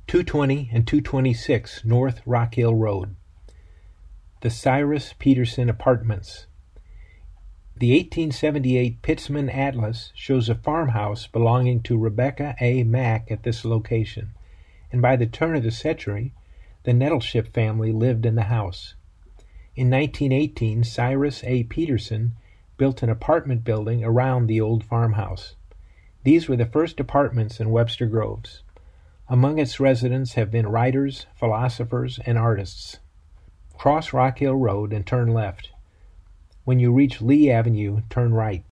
220 and 226 North Rock Hill Road. The Cyrus Peterson Apartments. The 1878 Pittsman Atlas shows a farmhouse belonging to Rebecca A. Mack at this location, and by the turn of the century, the Nettleship family lived in the house. In 1918, Cyrus A. Peterson built an apartment building around the old farmhouse. These were the first apartments in Webster Groves. Among its residents have been writers, philosophers, and artists. Cross Rock Hill Road and turn left. When you reach Lee Avenue, turn right.